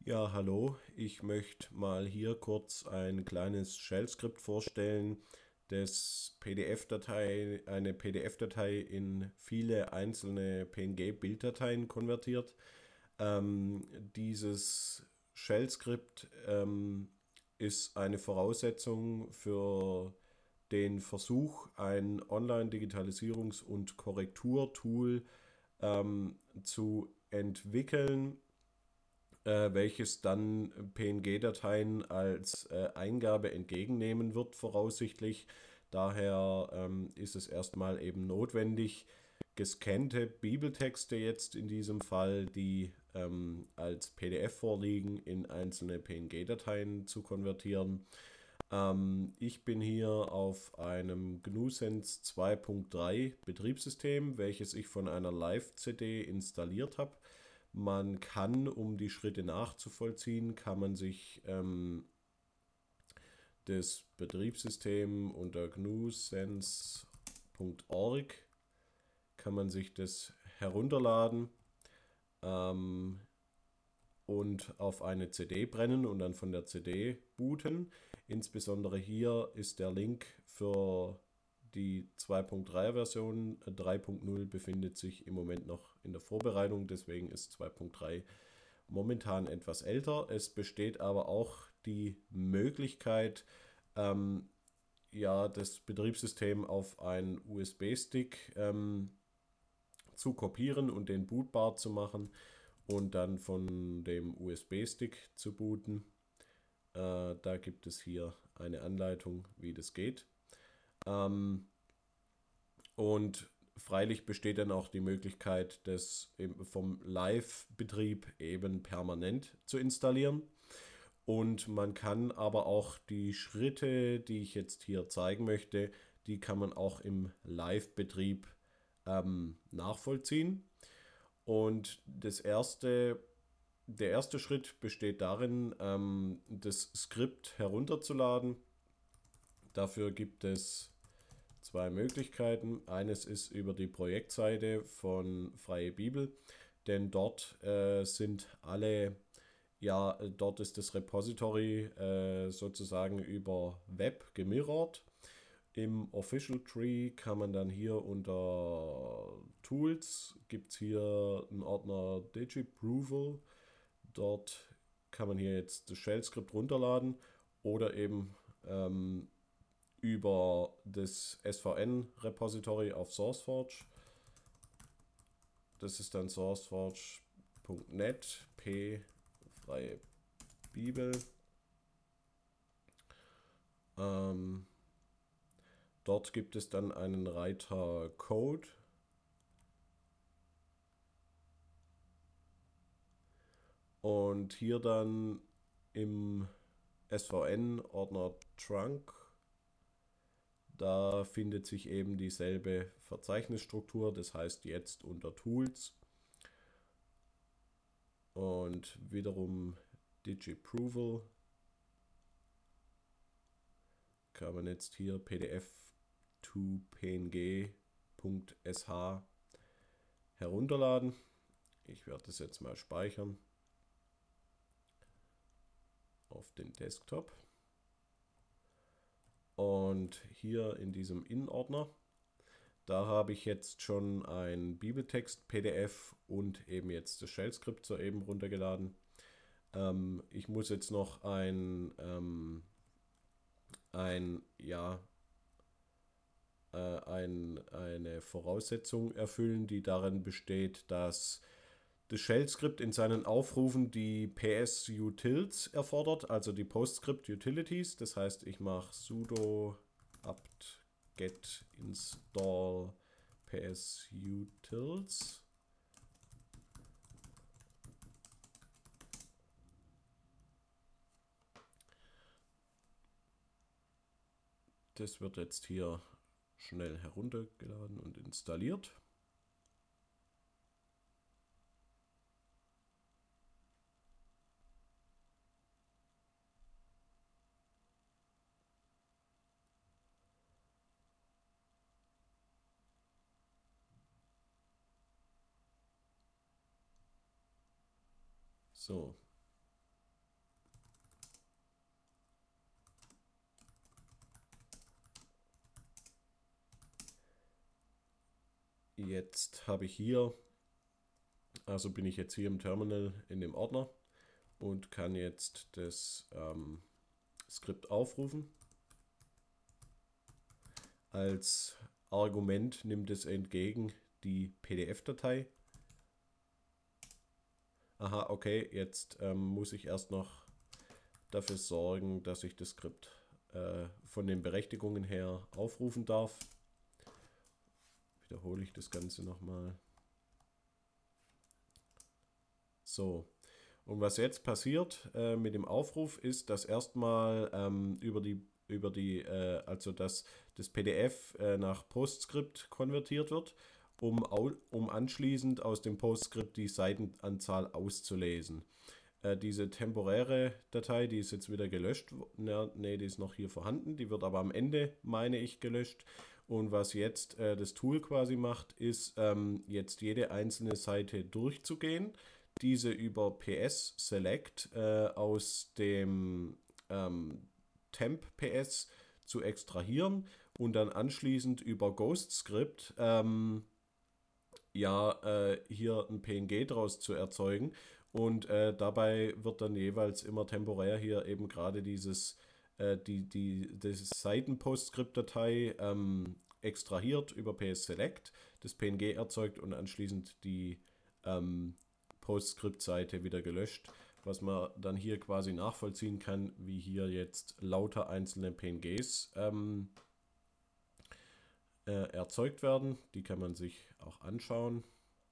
Ja, hallo. Ich möchte mal hier kurz ein kleines Shell-Skript vorstellen, das eine PDF-Datei in viele einzelne PNG-Bilddateien konvertiert. Dieses Shell-Skript ist eine Voraussetzung für den Versuch, ein Online-Digitalisierungs- und Korrekturtool zu entwickeln, welches dann PNG-Dateien als Eingabe entgegennehmen wird, voraussichtlich. Daher ist es erstmal eben notwendig, gescannte Bibeltexte jetzt in diesem Fall, die als PDF vorliegen, in einzelne PNG-Dateien zu konvertieren. Ich bin hier auf einem GNU/Sense 2.3 Betriebssystem, welches ich von einer Live-CD installiert habe. Man kann, um die Schritte nachzuvollziehen, kann man sich das Betriebssystem unter gnusense.org kann man sich das herunterladen und auf eine CD brennen und dann von der CD booten. Insbesondere hier ist der Link für die 2.3 Version. 3.0 befindet sich im Moment noch in der Vorbereitung, deswegen ist 2.3 momentan etwas älter. Es besteht aber auch die Möglichkeit, ja, das Betriebssystem auf einen USB-Stick zu kopieren und den bootbar zu machen und dann von dem USB-Stick zu booten. Da gibt es hier eine Anleitung, wie das geht. Und freilich besteht dann auch die Möglichkeit, das vom Live-Betrieb eben permanent zu installieren. Und man kann aber auch die Schritte, die ich jetzt hier zeigen möchte, die kann man auch im Live-Betrieb nachvollziehen. Und der erste Schritt besteht darin, das Skript herunterzuladen. Dafür gibt es zwei Möglichkeiten. Eines ist über die Projektseite von Freie Bibel, denn dort sind alle, ja, dort ist das Repository sozusagen über Web gemirrort. Im Official Tree kann man dann hier unter Tools, gibt es hier einen Ordner Digiproval. Dort kann man hier jetzt das Shell-Skript runterladen oder eben über das SVN-Repository auf SourceForge. Das ist dann sourceforge.net, p freie Bibel. Ähm, Dort gibt es dann einen Reiter Code und hier dann im SVN-Ordner Trunk, da findet sich eben dieselbe Verzeichnisstruktur, das heißt jetzt unter Tools und wiederum Digiproval kann man jetzt hier pdf to png.sh herunterladen. Ich werde das jetzt mal speichern auf den Desktop. Und hier in diesem In-Ordner, da habe ich jetzt schon ein Bibeltext-PDF und eben jetzt das Shell-Skript soeben runtergeladen. Ich muss jetzt noch ja, eine Voraussetzung erfüllen, die darin besteht, dass das Shell-Skript in seinen Aufrufen die PS-Utils erfordert, also die PostScript-Utilities. Das heißt, ich mache sudo apt-get install PS-Utils. Das wird jetzt hier schnell heruntergeladen und installiert. So, Jetzt habe ich hier, also bin ich jetzt hier im Terminal in dem Ordner und kann jetzt das Skript aufrufen. Als Argument nimmt es entgegen die PDF-Datei. Aha, okay, jetzt muss ich erst noch dafür sorgen, dass ich das Skript von den Berechtigungen her aufrufen darf. Wiederhole ich das Ganze nochmal. So, und was jetzt passiert mit dem Aufruf ist, dass erstmal also dass das PDF nach PostScript konvertiert wird, um anschließend aus dem PostScript die Seitenanzahl auszulesen. Diese temporäre Datei, die ist jetzt wieder gelöscht. Ne, die ist noch hier vorhanden. Die wird aber am Ende, meine ich, gelöscht. Und was jetzt das Tool quasi macht, ist jetzt jede einzelne Seite durchzugehen, diese über PS Select aus dem Temp PS zu extrahieren und dann anschließend über GhostScript hier ein PNG draus zu erzeugen. Und dabei wird dann jeweils immer temporär hier eben gerade diese Seiten-PostScript-Datei extrahiert über PS Select, das PNG erzeugt und anschließend die PostScript-Seite wieder gelöscht, was man dann hier quasi nachvollziehen kann, wie hier jetzt lauter einzelne PNGs erzeugt werden. Die kann man sich auch anschauen.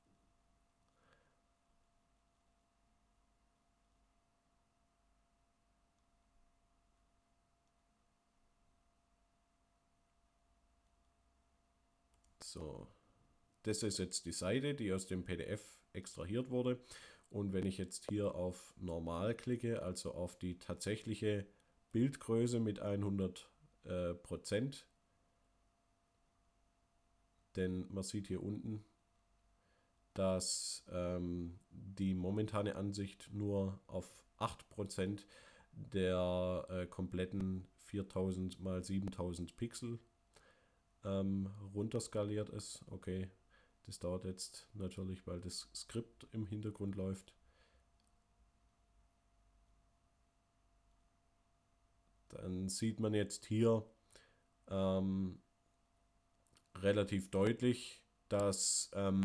So, das ist jetzt die Seite, die aus dem PDF extrahiert wurde. Und wenn ich jetzt hier auf Normal klicke, also auf die tatsächliche Bildgröße mit 100%, denn man sieht hier unten, dass die momentane Ansicht nur auf 8% der kompletten 4000 x 7000 Pixel runterskaliert ist. Okay, das dauert jetzt natürlich, weil das Skript im Hintergrund läuft. Dann sieht man jetzt hier relativ deutlich, dass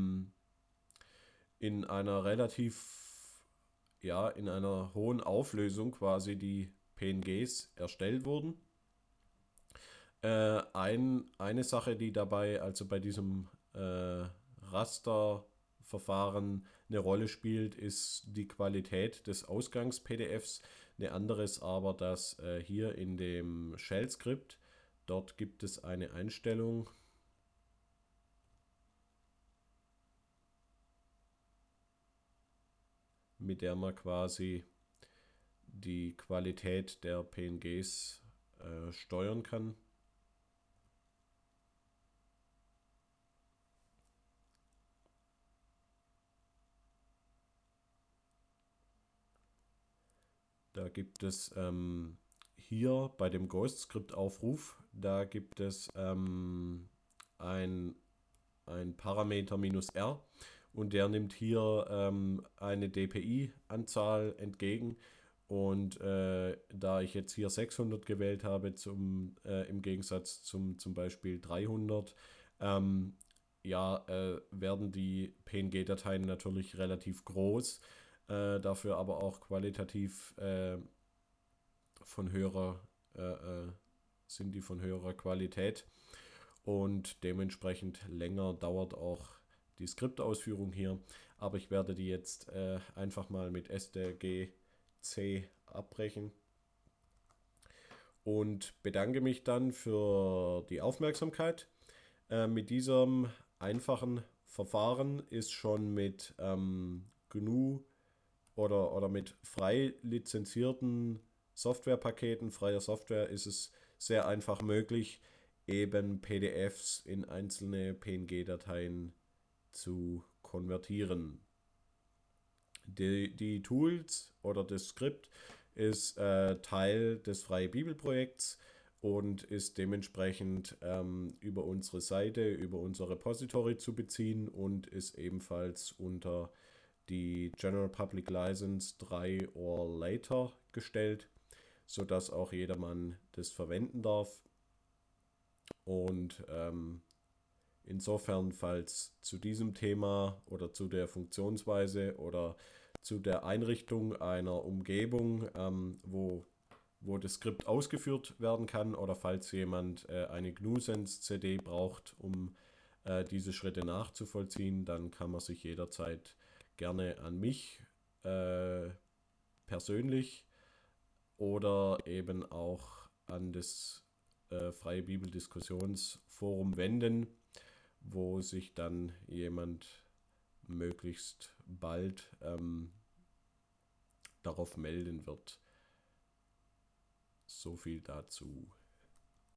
in einer in einer hohen Auflösung quasi die PNGs erstellt wurden. Eine Sache, die dabei, also bei diesem Rasterverfahren eine Rolle spielt, ist die Qualität des Ausgangs-PDFs. Eine andere ist aber, dass hier in dem Shell-Skript, dort gibt es eine Einstellung, mit der man quasi die Qualität der PNGs steuern kann. Da gibt es hier bei dem GhostScript-Aufruf, da gibt es ein Parameter -r und der nimmt hier eine DPI-Anzahl entgegen. Und da ich jetzt hier 600 gewählt habe, im Gegensatz zum Beispiel 300, werden die PNG-Dateien natürlich relativ groß, dafür aber auch qualitativ sind die von höherer Qualität und dementsprechend länger dauert auch die Skriptausführung hier. Aber ich werde die jetzt einfach mal mit STRG-C abbrechen und bedanke mich dann für die Aufmerksamkeit. Mit diesem einfachen Verfahren ist schon mit GNU oder mit frei lizenzierten Softwarepaketen, freier Software, ist es sehr einfach möglich, eben PDFs in einzelne PNG-Dateien zu konvertieren. Die Tools oder das Skript ist Teil des Freie Bibel Projekts und ist dementsprechend über unsere Seite, über unser Repository zu beziehen und ist ebenfalls unter die General Public License 3 or later gestellt, sodass auch jedermann das verwenden darf. Und insofern, falls zu diesem Thema oder zu der Funktionsweise oder zu der Einrichtung einer Umgebung, wo das Skript ausgeführt werden kann, oder falls jemand eine GNU-Sense-CD braucht, um diese Schritte nachzuvollziehen, dann kann man sich jederzeit gerne an mich persönlich oder eben auch an das Freie Bibel-Diskussionsforum wenden, wo sich dann jemand möglichst bald darauf melden wird. So viel dazu.